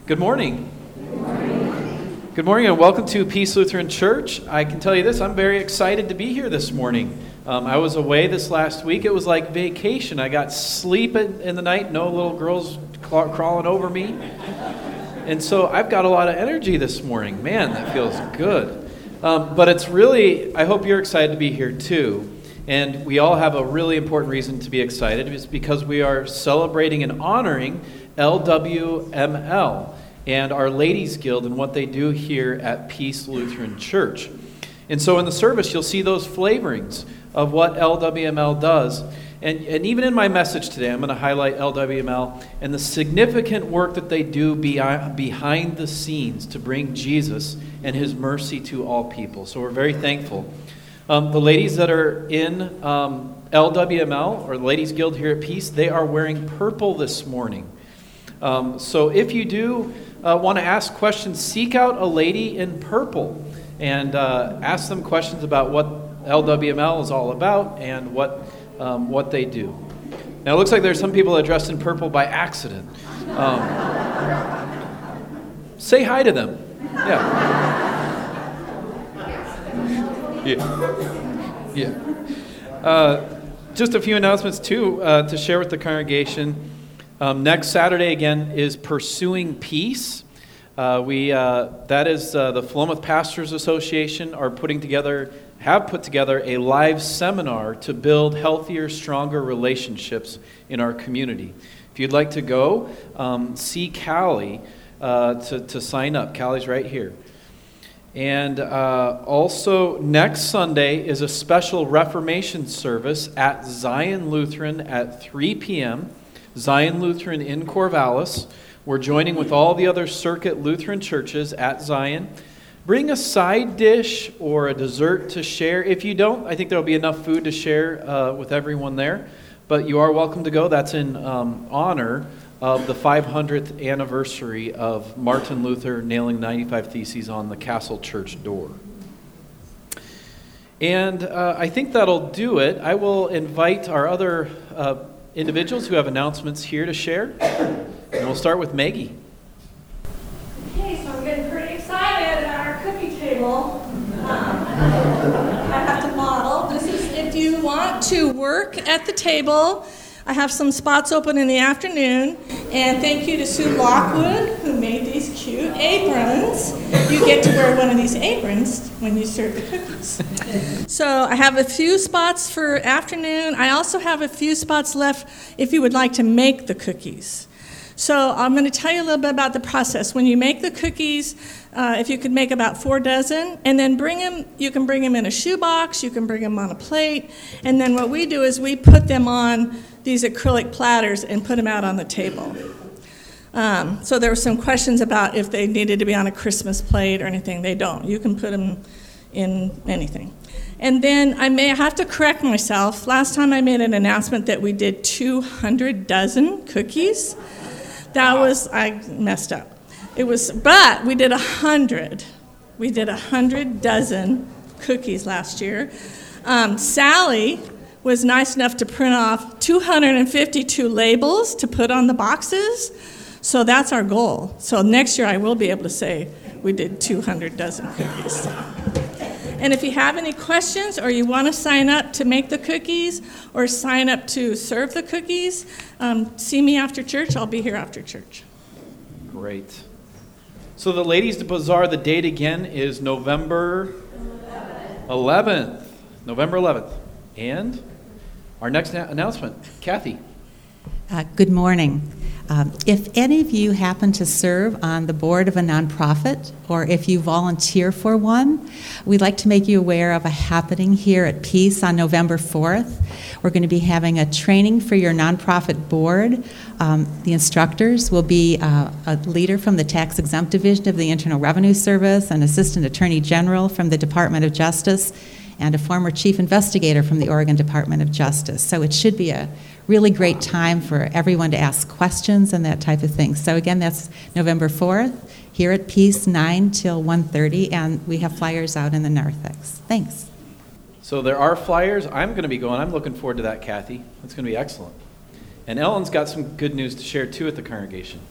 Good morning. Good morning and welcome to Peace Lutheran Church. I can tell you this, I'm very excited to be here this morning. I was away this last week. It was like vacation. I got sleep in the night, no little girls crawling over me. And so I've got a lot of energy this morning. Man, that feels good. But it's really, I hope you're excited to be here too. And we all have a really important reason to be excited. It's because we are celebrating and honoring LWML and our Ladies Guild and what they do here at Peace Lutheran Church. And so in the service, you'll see those flavorings of what LWML does. And even in my message today, I'm going to highlight LWML and the significant work that they do behind the scenes to bring Jesus and his mercy to all people. So we're very thankful. The ladies that are in LWML, or Ladies Guild here at Peace, they are wearing purple this morning. So if you do want to ask questions, seek out a lady in purple and ask them questions about what LWML is all about and what they do. Now it looks like there's some people that are dressed in purple by accident. Say hi to them. Yeah. Just a few announcements too to share with the congregation. Next Saturday again is Pursuing Peace. That is the Philomath Pastors Association have put together a live seminar to build healthier, stronger relationships in our community. If you'd like to go, see Callie to sign up. Callie's right here. And also next Sunday is a special Reformation service at Zion Lutheran at 3 p.m. Zion Lutheran in Corvallis. We're joining with all the other circuit Lutheran churches at Zion. Bring a side dish or a dessert to share. If you don't, I think there'll be enough food to share with everyone there. But you are welcome to go. That's in honor of the 500th anniversary of Martin Luther nailing 95 Theses on the Castle Church door. And I think that'll do it. I will invite our other individuals who have announcements here to share. And we'll start with Maggie. Okay, so I'm getting pretty excited at our cookie table. I have to model. This is if you want to work at the table. I have some spots open in the afternoon. And thank you to Sue Lockwood, who made these cute aprons. You get to wear one of these aprons when you serve the cookies. So I have a few spots for afternoon. I also have a few spots left if you would like to make the cookies. So I'm going to tell you a little bit about the process. When you make the cookies, if you could make about 4 dozen, and then you can bring them in a shoebox, you can bring them on a plate, and then what we do is we put them on these acrylic platters and put them out on the table. So there were some questions about if they needed to be on a Christmas plate or anything. They don't. You can put them in anything. And then I may have to correct myself. Last time I made an announcement that we did 200 dozen cookies. I messed up. But we did 100. We did 100 dozen cookies last year. Sally was nice enough to print off 252 labels to put on the boxes. So that's our goal. So next year I will be able to say we did 200 dozen cookies. And if you have any questions or you want to sign up to make the cookies or sign up to serve the cookies, see me after church. I'll be here after church. Great. So the Ladies' Bazaar, the date again is November 11th. November 11th. And our next announcement, Kathy. Good morning. If any of you happen to serve on the board of a nonprofit, or if you volunteer for one, we'd like to make you aware of a happening here at Peace on November 4th. We're going to be having a training for your nonprofit board. The instructors will be a leader from the Tax Exempt Division of the Internal Revenue Service, an Assistant Attorney General from the Department of Justice, and a former Chief Investigator from the Oregon Department of Justice. So it should be a really great time for everyone to ask questions and that type of thing. So again, that's November 4th, here at Peace, 9 till 1:30, and we have flyers out in the narthex. Thanks. So there are flyers. I'm going to be going. I'm looking forward to that, Kathy. It's going to be excellent. And Ellen's got some good news to share, too, at the congregation.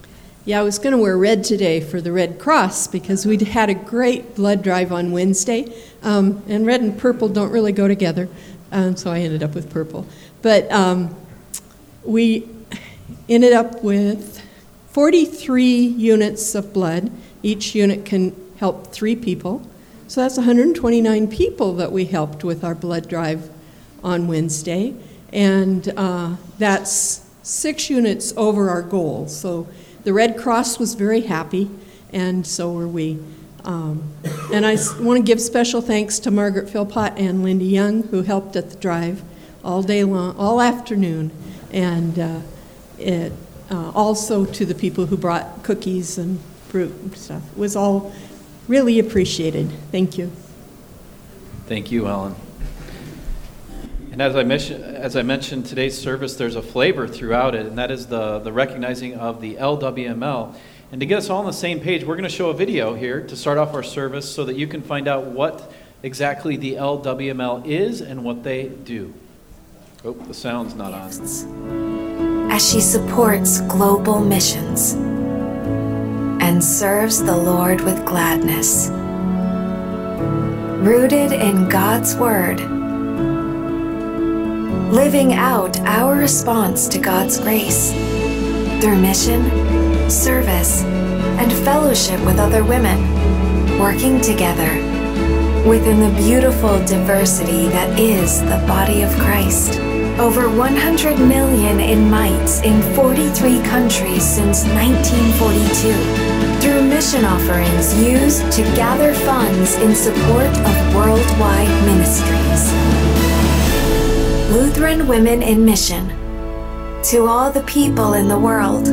Yeah, I was going to wear red today for the Red Cross because we'd had a great blood drive on Wednesday, and red and purple don't really go together, so I ended up with purple. But we ended up with 43 units of blood. Each unit can help 3 people. So that's 129 people that we helped with our blood drive on Wednesday. And that's 6 units over our goal. So the Red Cross was very happy, and so were we. And I want to give special thanks to Margaret Philpott and Lindy Young, who helped at the drive all day long, all afternoon. And also to the people who brought cookies and fruit and stuff. It was all really appreciated. Thank you. Thank you, Ellen. And as I mentioned, today's service, there's a flavor throughout it, and that is the recognizing of the LWML. And to get us all on the same page, we're going to show a video here to start off our service so that you can find out what exactly the LWML is and what they do. Oh, the sound's not on. As she supports global missions and serves the Lord with gladness, rooted in God's Word, living out our response to God's grace through mission, service, and fellowship with other women, working together within the beautiful diversity that is the body of Christ. Over 100 million in mites in 43 countries since 1942, through mission offerings used to gather funds in support of worldwide ministries. Lutheran Women in Mission, to all the people in the world.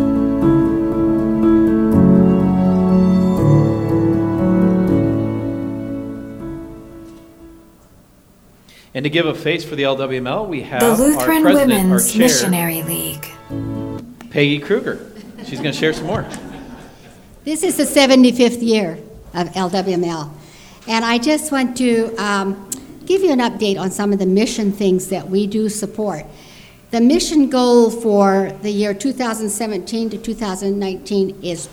And to give a face for the LWML, we have the Lutheran our president, Women's our chair, Missionary League. Peggy Kruger. She's going to share some more. This is the 75th year of LWML, and I just want to give you an update on some of the mission things that we do support. The mission goal for the year 2017 to 2019 is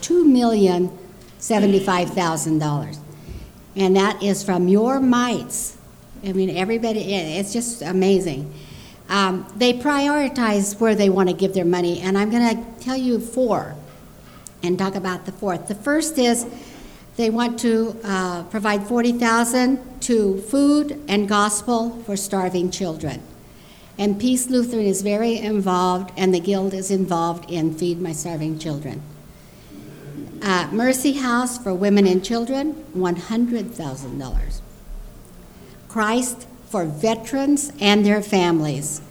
$2,075,000, and that is from your mites. I mean, everybody, it's just amazing. They prioritize where they want to give their money, and I'm going to tell you 4 and talk about the 4th. The first is they want to provide $40,000 to food and gospel for starving children. And Peace Lutheran is very involved, and the Guild is involved in Feed My Starving Children. Mercy House for Women and Children, $100,000. Christ for Veterans and their families,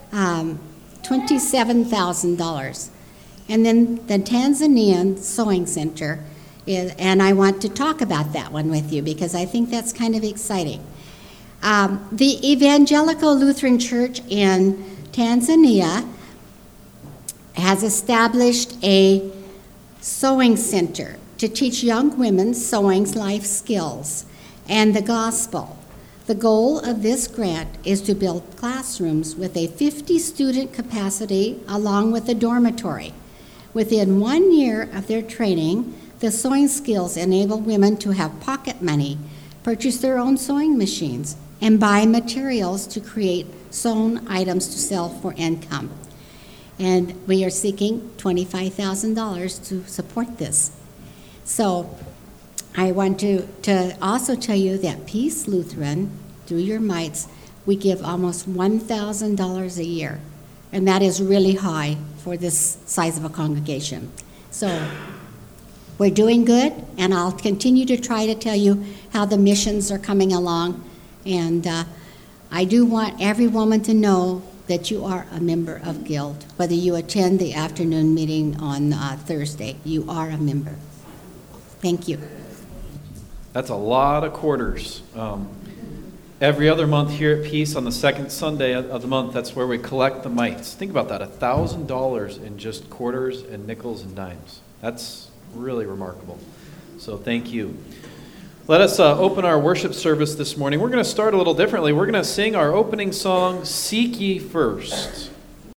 $27,000. And then the Tanzanian Sewing Center, and I want to talk about that one with you because I think that's kind of exciting. The Evangelical Lutheran Church in Tanzania has established a sewing center to teach young women sewing life skills and the gospel. The goal of this grant is to build classrooms with a 50-student capacity along with a dormitory. Within 1 year of their training, the sewing skills enable women to have pocket money, purchase their own sewing machines, and buy materials to create sewn items to sell for income. And we are seeking $25,000 to support this. So I want to also tell you that Peace Lutheran, through your mites, we give almost $1,000 a year. And that is really high for this size of a congregation. So we're doing good, and I'll continue to try to tell you how the missions are coming along. And I do want every woman to know that you are a member of Guild. Whether you attend the afternoon meeting on Thursday, you are a member. Thank you. That's a lot of quarters. Every other month here at Peace, on the second Sunday of the month, that's where we collect the mites. Think about that, $1,000 in just quarters and nickels and dimes. That's really remarkable. So thank you. Let us open our worship service this morning. We're going to start a little differently. We're going to sing our opening song, Seek Ye First.